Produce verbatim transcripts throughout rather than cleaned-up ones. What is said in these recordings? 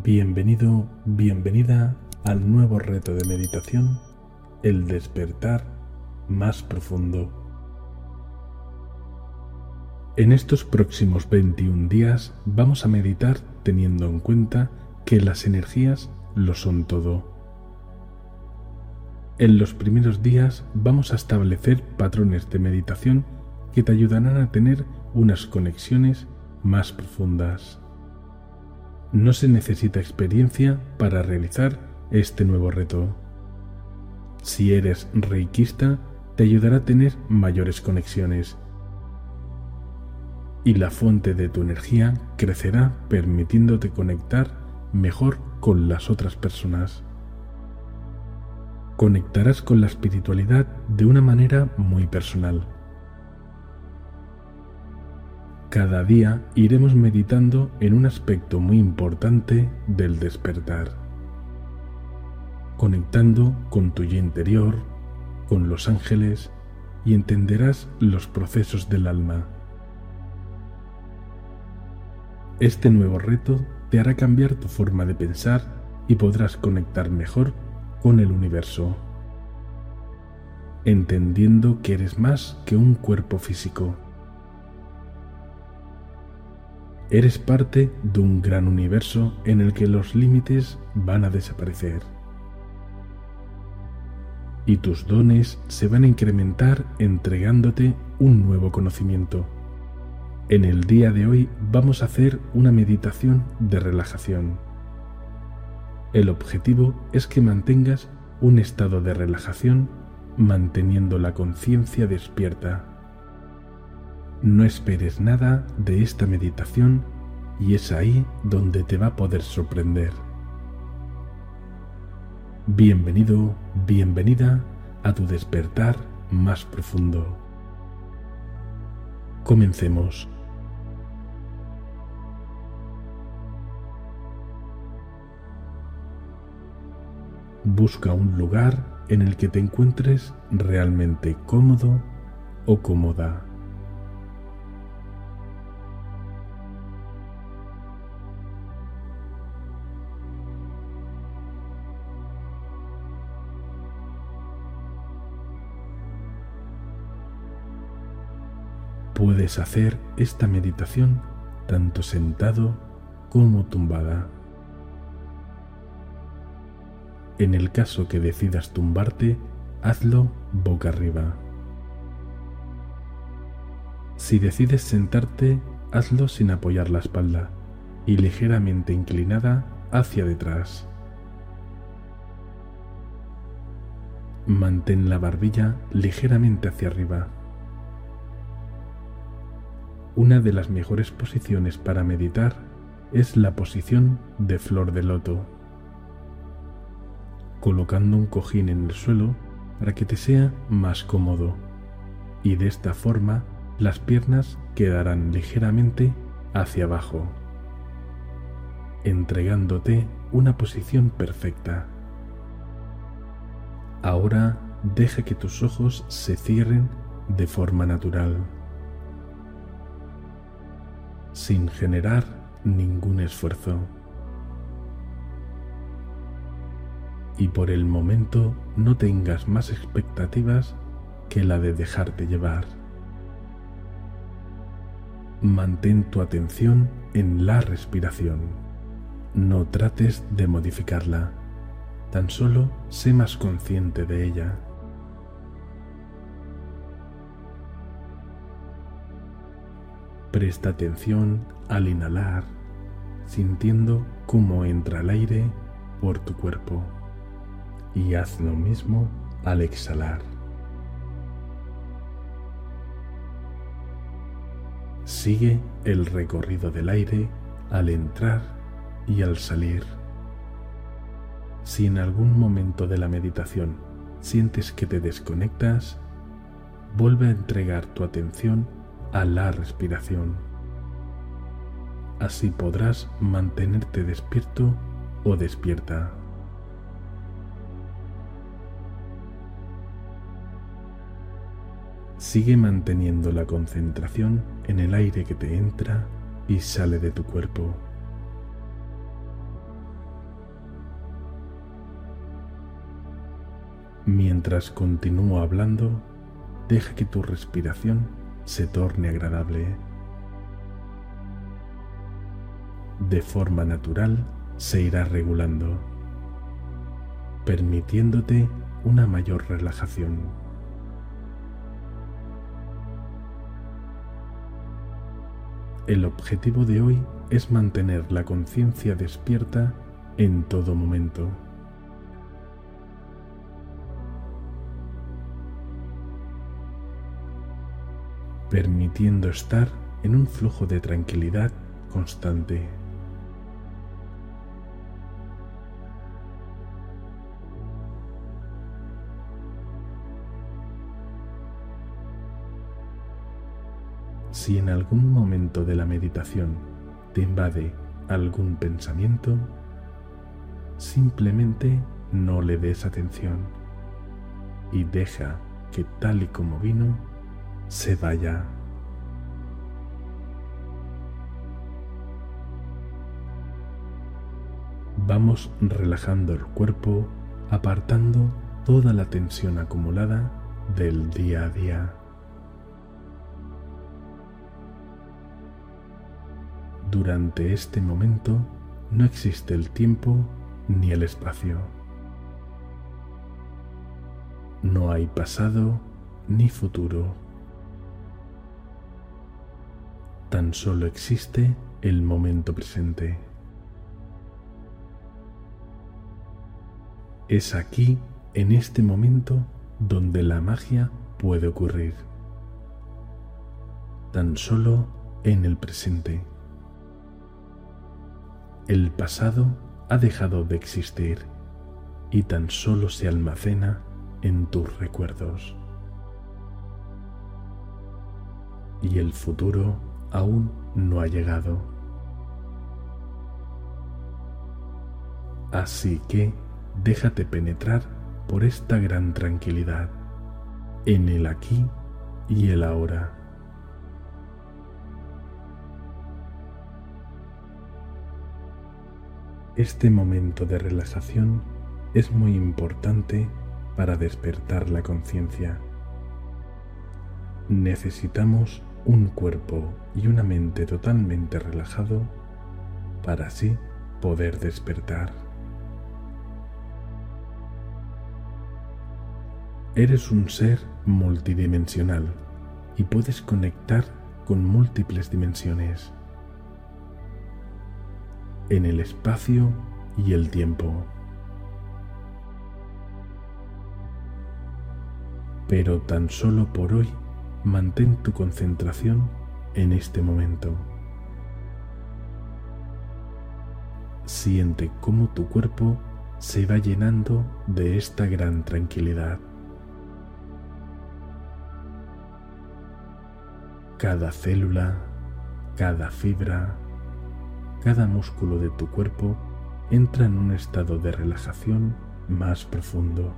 Bienvenido, bienvenida al nuevo reto de meditación, el despertar más profundo. En estos próximos veintiún días vamos a meditar teniendo en cuenta que las energías lo son todo. En los primeros días vamos a establecer patrones de meditación que te ayudarán a tener unas conexiones más profundas. No se necesita experiencia para realizar este nuevo reto. Si eres reikista, te ayudará a tener mayores conexiones y la fuente de tu energía crecerá permitiéndote conectar mejor con las otras personas. Conectarás con la espiritualidad de una manera muy personal. Cada día iremos meditando en un aspecto muy importante del despertar, conectando con tu yo interior, con los ángeles, y entenderás los procesos del alma. Este nuevo reto te hará cambiar tu forma de pensar y podrás conectar mejor con el universo, entendiendo que eres más que un cuerpo físico. Eres parte de un gran universo en el que los límites van a desaparecer y tus dones se van a incrementar entregándote un nuevo conocimiento. En el día de hoy vamos a hacer una meditación de relajación. El objetivo es que mantengas un estado de relajación manteniendo la conciencia despierta. No esperes nada de esta meditación y es ahí donde te va a poder sorprender. Bienvenido, bienvenida a tu despertar más profundo. Comencemos. Busca un lugar en el que te encuentres realmente cómodo o cómoda. Puedes hacer esta meditación tanto sentado como tumbada. En el caso que decidas tumbarte, hazlo boca arriba. Si decides sentarte, hazlo sin apoyar la espalda y ligeramente inclinada hacia detrás. Mantén la barbilla ligeramente hacia arriba. Una de las mejores posiciones para meditar es la posición de flor de loto, colocando un cojín en el suelo para que te sea más cómodo, y de esta forma las piernas quedarán ligeramente hacia abajo, entregándote una posición perfecta. Ahora deja que tus ojos se cierren de forma natural, sin generar ningún esfuerzo. Y por el momento no tengas más expectativas que la de dejarte llevar. Mantén tu atención en la respiración. No trates de modificarla, tan solo sé más consciente de ella. Presta atención al inhalar, sintiendo cómo entra el aire por tu cuerpo, y haz lo mismo al exhalar. Sigue el recorrido del aire al entrar y al salir. Si en algún momento de la meditación sientes que te desconectas, vuelve a entregar tu atención a la respiración. Así podrás mantenerte despierto o despierta. Sigue manteniendo la concentración en el aire que te entra y sale de tu cuerpo. Mientras continúo hablando, deja que tu respiración se torne agradable. De forma natural se irá regulando, permitiéndote una mayor relajación. El objetivo de hoy es mantener la conciencia despierta en todo momento. Permitiendo estar en un flujo de tranquilidad constante. Si en algún momento de la meditación te invade algún pensamiento, simplemente no le des atención y deja que tal y como vino, se vaya. Vamos relajando el cuerpo, apartando toda la tensión acumulada del día a día. Durante este momento no existe el tiempo ni el espacio. No hay pasado ni futuro. Tan solo existe el momento presente. Es aquí, en este momento, donde la magia puede ocurrir. Tan solo en el presente. El pasado ha dejado de existir y tan solo se almacena en tus recuerdos. Y el futuro aún no ha llegado. Así que déjate penetrar por esta gran tranquilidad, en el aquí y el ahora. Este momento de relajación es muy importante para despertar la conciencia. Necesitamos un cuerpo y una mente totalmente relajado para así poder despertar. Eres un ser multidimensional y puedes conectar con múltiples dimensiones en el espacio y el tiempo. Pero tan solo por hoy mantén tu concentración en este momento. Siente cómo tu cuerpo se va llenando de esta gran tranquilidad. Cada célula, cada fibra, cada músculo de tu cuerpo entra en un estado de relajación más profundo.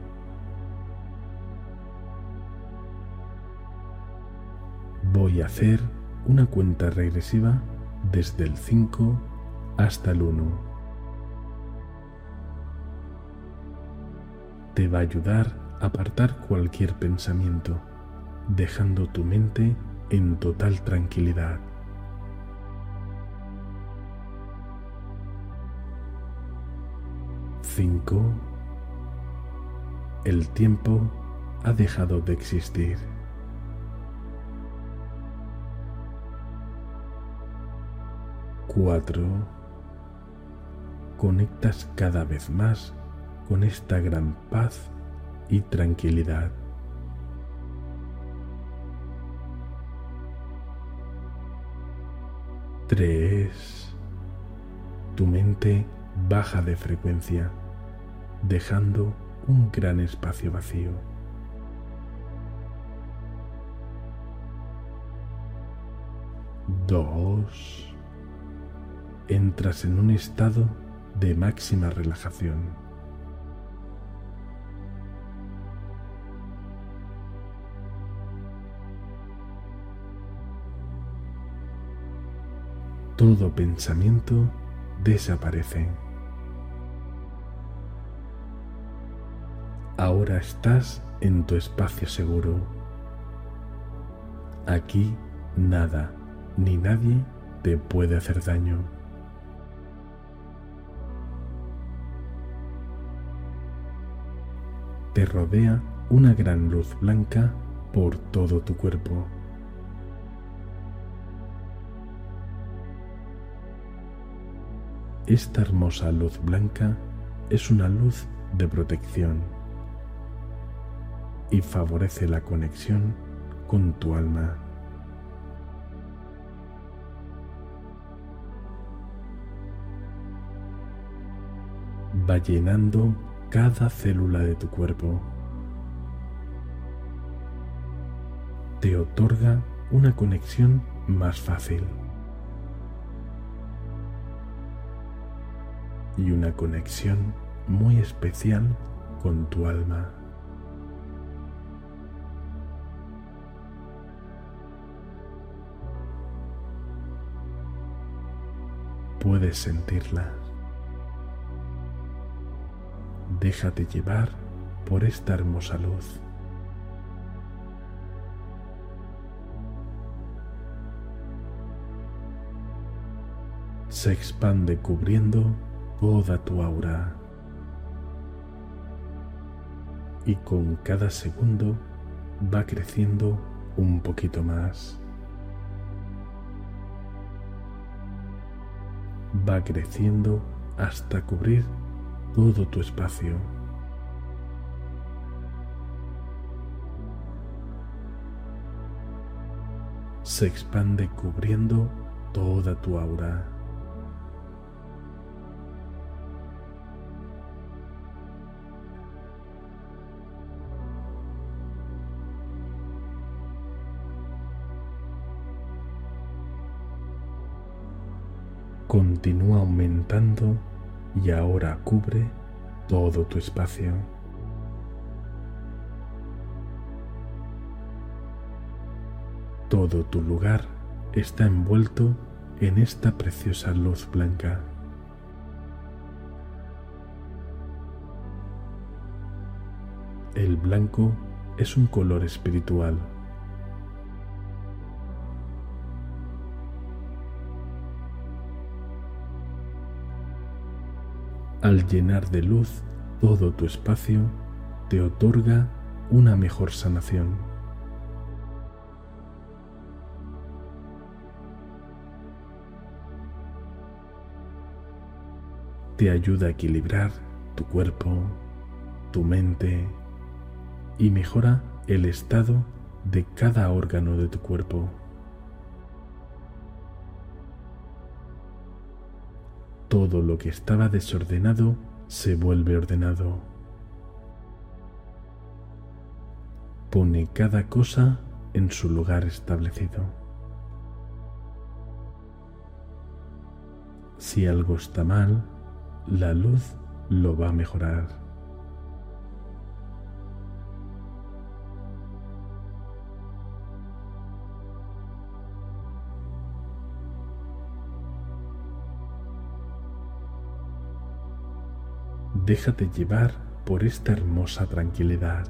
Voy a hacer una cuenta regresiva desde el cinco hasta el uno. Te va a ayudar a apartar cualquier pensamiento, dejando tu mente en total tranquilidad. Cinco. El tiempo ha dejado de existir. Cuatro. Conectas cada vez más con esta gran paz y tranquilidad. Tres. Tu mente baja de frecuencia, dejando un gran espacio vacío. Dos. Entras en un estado de máxima relajación. Todo pensamiento desaparece. Ahora estás en tu espacio seguro. Aquí nada ni nadie te puede hacer daño. Te rodea una gran luz blanca por todo tu cuerpo. Esta hermosa luz blanca es una luz de protección y favorece la conexión con tu alma. Va llenando cada célula de tu cuerpo. Te otorga una conexión más fácil y una conexión muy especial con tu alma. Puedes sentirla. Déjate llevar por esta hermosa luz. Se expande cubriendo toda tu aura y con cada segundo va creciendo un poquito más. Va creciendo hasta cubrir todo tu espacio. Se expande cubriendo toda tu aura. Continúa aumentando y ahora cubre todo tu espacio. Todo tu lugar está envuelto en esta preciosa luz blanca. El blanco es un color espiritual. Al llenar de luz todo tu espacio, te otorga una mejor sanación. Te ayuda a equilibrar tu cuerpo, tu mente y mejora el estado de cada órgano de tu cuerpo. Todo lo que estaba desordenado se vuelve ordenado. Pone cada cosa en su lugar establecido. Si algo está mal, la luz lo va a mejorar. Déjate llevar por esta hermosa tranquilidad.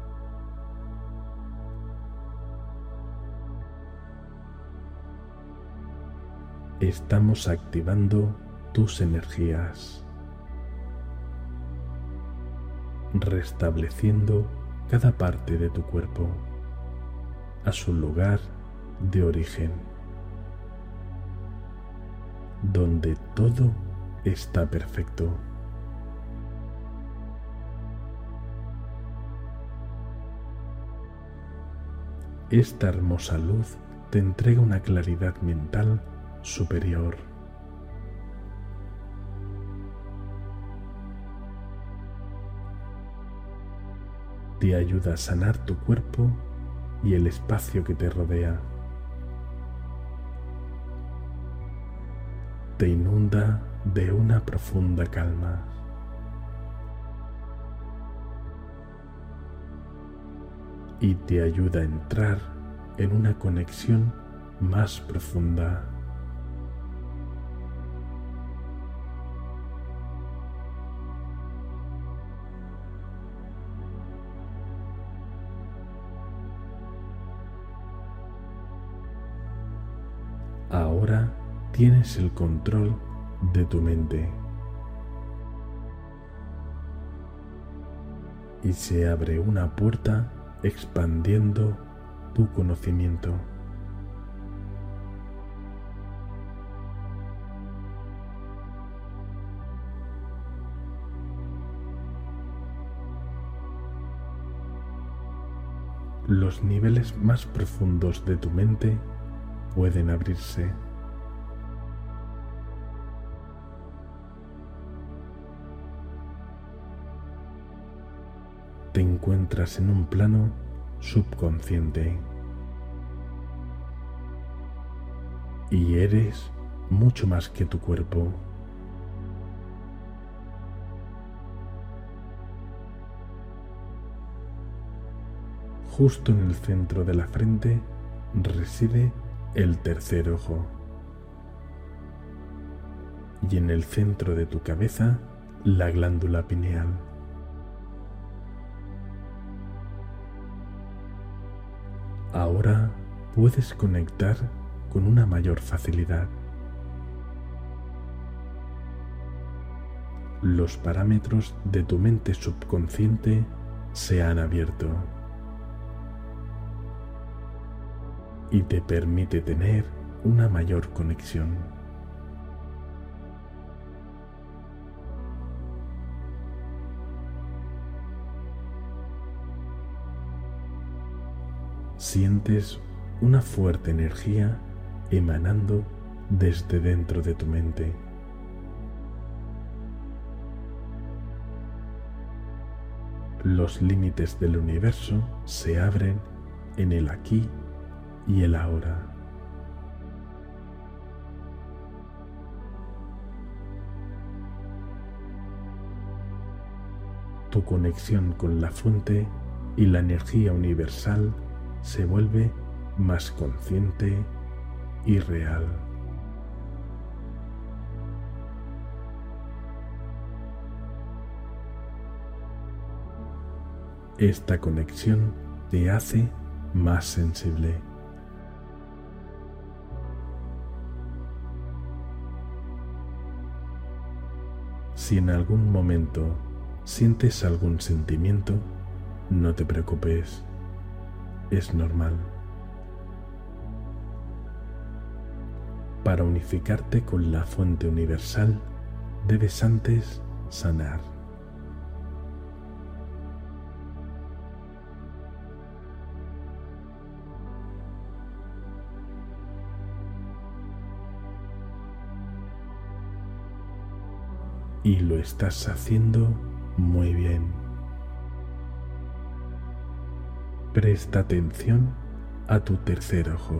Estamos activando tus energías, restableciendo cada parte de tu cuerpo a su lugar de origen, donde todo está perfecto. Esta hermosa luz te entrega una claridad mental superior. Te ayuda a sanar tu cuerpo y el espacio que te rodea. Te inunda de una profunda calma. Y te ayuda a entrar en una conexión más profunda. Ahora tienes el control de tu mente. Y se abre una puerta expandiendo tu conocimiento. Los niveles más profundos de tu mente pueden abrirse. Te encuentras en un plano subconsciente y eres mucho más que tu cuerpo. Justo en el centro de la frente reside el tercer ojo y en el centro de tu cabeza la glándula pineal. Ahora puedes conectar con una mayor facilidad. Los parámetros de tu mente subconsciente se han abierto y te permite tener una mayor conexión. Sientes una fuerte energía emanando desde dentro de tu mente. Los límites del universo se abren en el aquí y el ahora. Tu conexión con la fuente y la energía universal se vuelve más consciente y real. Esta conexión te hace más sensible. Si en algún momento sientes algún sentimiento, no te preocupes, es normal. Para unificarte con la fuente universal, debes antes sanar. Y lo estás haciendo muy bien. Presta atención a tu tercer ojo.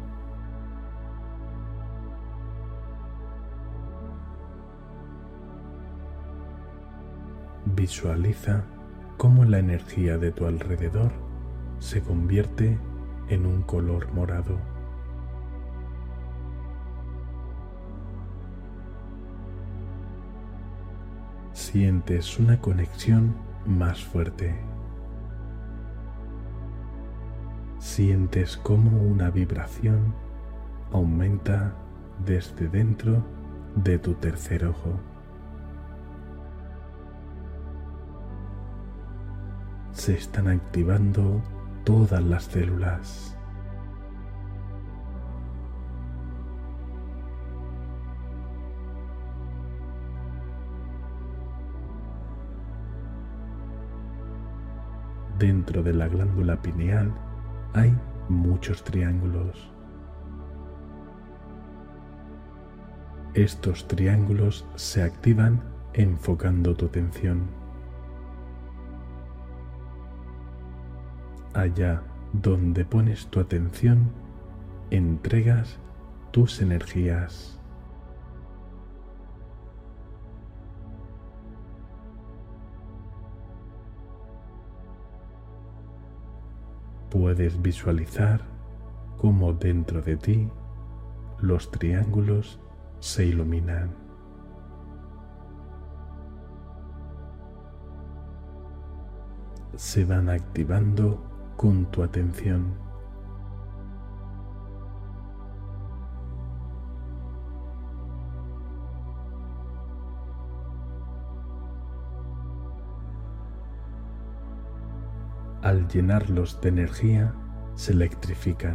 Visualiza cómo la energía de tu alrededor se convierte en un color morado. Sientes una conexión más fuerte. Sientes cómo una vibración aumenta desde dentro de tu tercer ojo. Se están activando todas las células. Dentro de la glándula pineal hay muchos triángulos. Estos triángulos se activan enfocando tu atención. Allá donde pones tu atención, entregas tus energías. Puedes visualizar cómo dentro de ti los triángulos se iluminan. Se van activando con tu atención. Al llenarlos de energía, se electrifican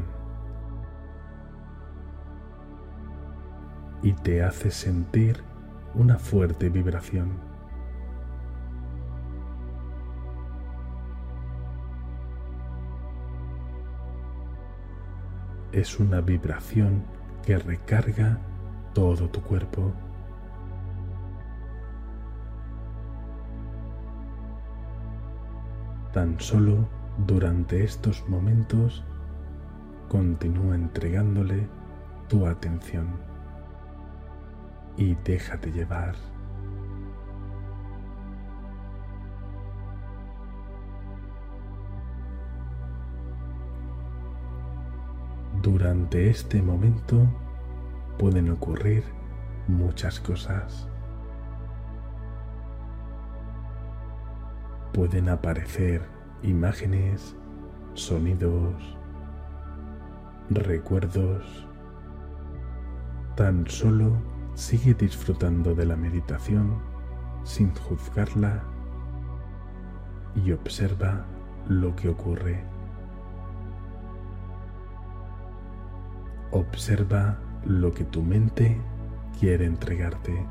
y te hace sentir una fuerte vibración. Es una vibración que recarga todo tu cuerpo. Tan solo durante estos momentos continúa entregándole tu atención y déjate llevar. Durante este momento pueden ocurrir muchas cosas. Pueden aparecer imágenes, sonidos, recuerdos. Tan solo sigue disfrutando de la meditación sin juzgarla y observa lo que ocurre. Observa lo que tu mente quiere entregarte.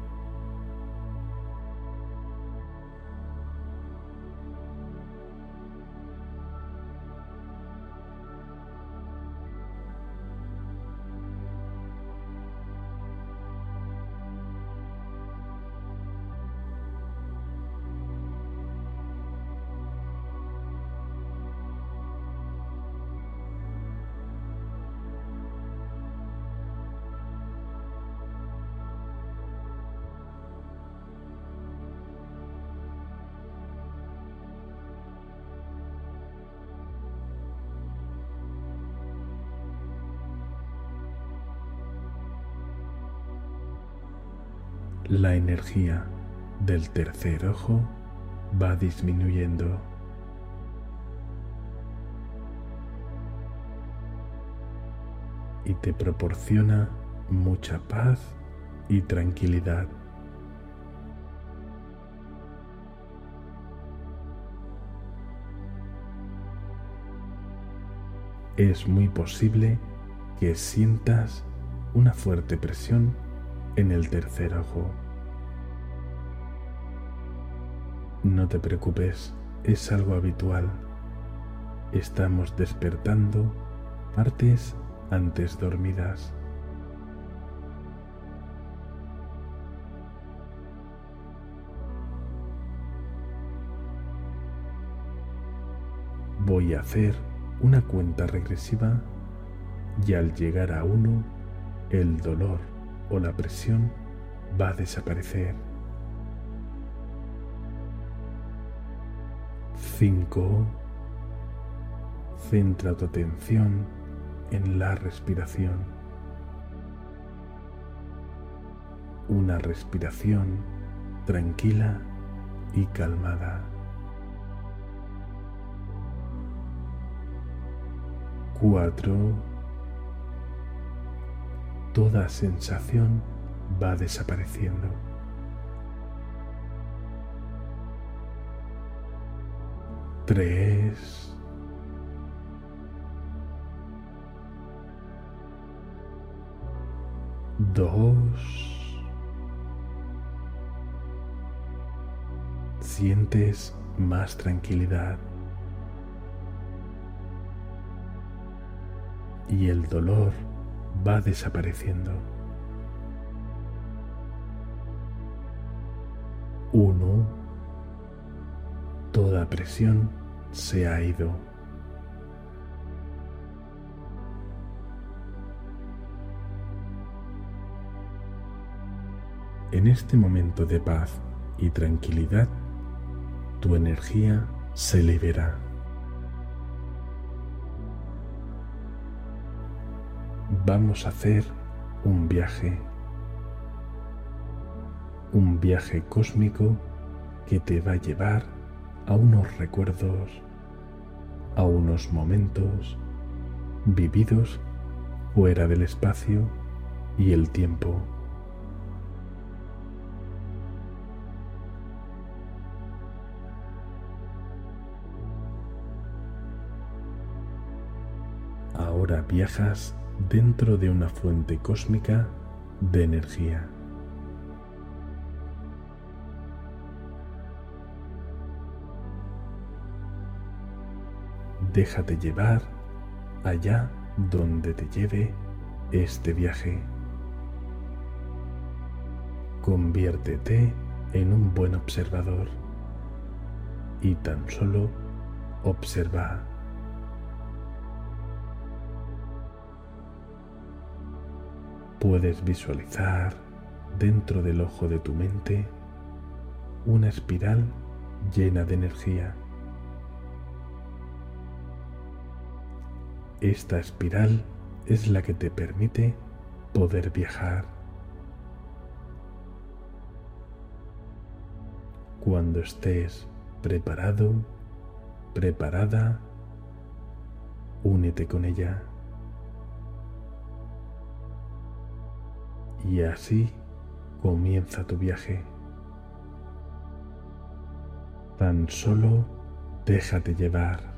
La energía del tercer ojo va disminuyendo. Y te proporciona mucha paz y tranquilidad. Es muy posible que sientas una fuerte presión en el tercer ojo. No te preocupes, es algo habitual. Estamos despertando partes antes dormidas. Voy a hacer una cuenta regresiva y al llegar a uno, el dolor o la presión va a desaparecer. Cinco. Centra tu atención en la respiración. Una respiración tranquila y calmada. Cuatro. Toda sensación va desapareciendo. Tres. Dos. Sientes más tranquilidad. Y el dolor va desapareciendo. Uno. Toda presión se ha ido. En este momento de paz y tranquilidad, tu energía se libera. Vamos a hacer un viaje, un viaje cósmico que te va a llevar a unos recuerdos, a unos momentos vividos fuera del espacio y el tiempo. Ahora viajas dentro de una fuente cósmica de energía. Déjate llevar allá donde te lleve este viaje. Conviértete en un buen observador y tan solo observa. Puedes visualizar dentro del ojo de tu mente una espiral llena de energía. Esta espiral es la que te permite poder viajar. Cuando estés preparado, preparada, únete con ella. Y así comienza tu viaje. Tan solo déjate llevar.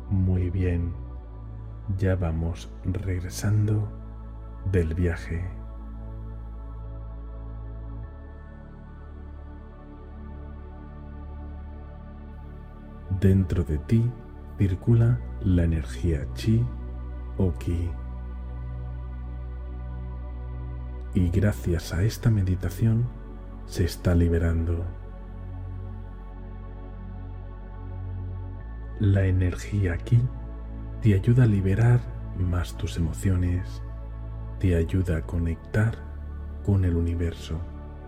Muy bien, ya vamos regresando del viaje. Dentro de ti circula la energía chi o ki. Y gracias a esta meditación se está liberando. La energía ki te ayuda a liberar más tus emociones, te ayuda a conectar con el universo.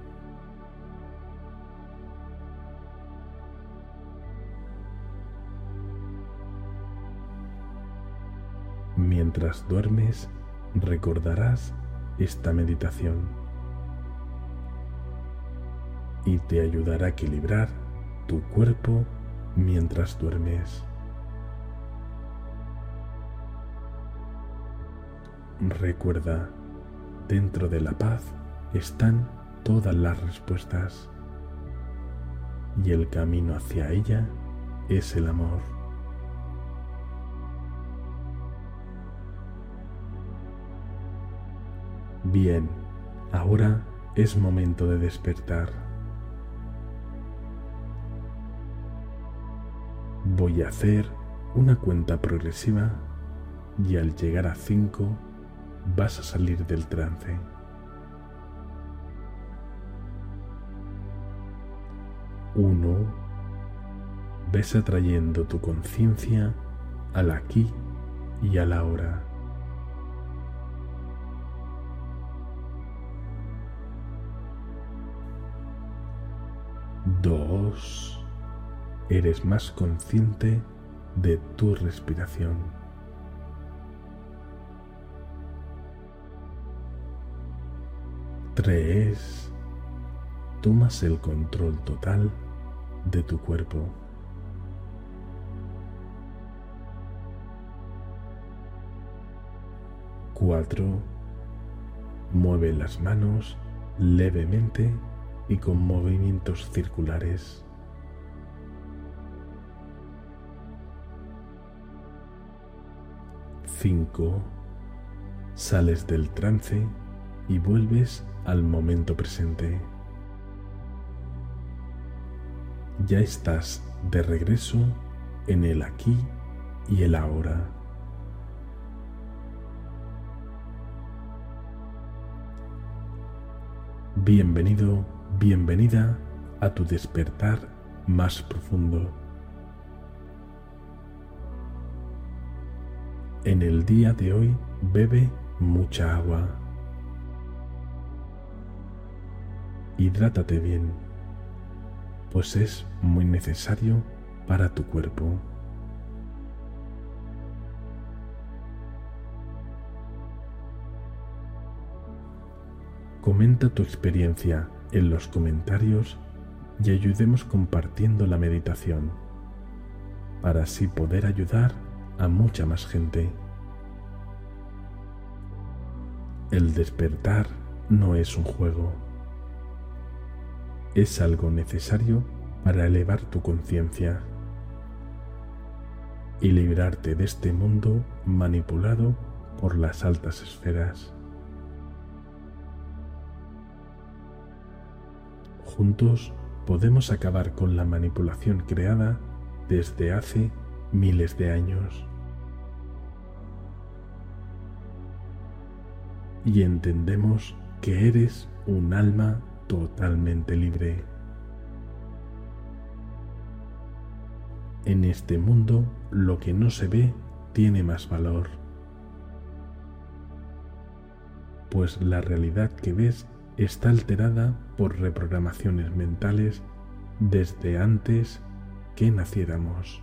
Mientras duermes, recordarás esta meditación y te ayudará a equilibrar tu cuerpo mientras duermes. Recuerda, dentro de la paz están todas las respuestas y el camino hacia ella es el amor. Bien, ahora es momento de despertar. Voy a hacer una cuenta progresiva y al llegar a cinco vas a salir del trance. Uno. Ves atrayendo tu conciencia al aquí y a la ahora. Dos. Eres más consciente de tu respiración. Tres. Tomas el control total de tu cuerpo. Cuatro. Mueve las manos levemente y con movimientos circulares. Cinco. Sales del trance y vuelves al momento presente. Ya estás de regreso en el aquí y el ahora. Bienvenido, bienvenida a tu despertar más profundo. En el día de hoy bebe mucha agua. Hidrátate bien, pues es muy necesario para tu cuerpo. Comenta tu experiencia en los comentarios y ayudemos compartiendo la meditación, para así poder ayudar a mucha más gente. El despertar no es un juego. Es algo necesario para elevar tu conciencia y librarte de este mundo manipulado por las altas esferas. Juntos podemos acabar con la manipulación creada desde hace miles de años. Y entendemos que eres un alma totalmente libre. En este mundo, lo que no se ve tiene más valor, pues la realidad que ves está alterada por reprogramaciones mentales desde antes que naciéramos.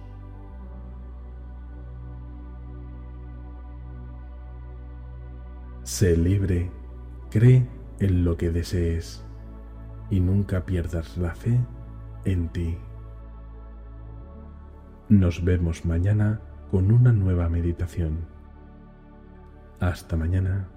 Sé libre, cree en lo que desees y nunca pierdas la fe en ti. Nos vemos mañana con una nueva meditación. Hasta mañana.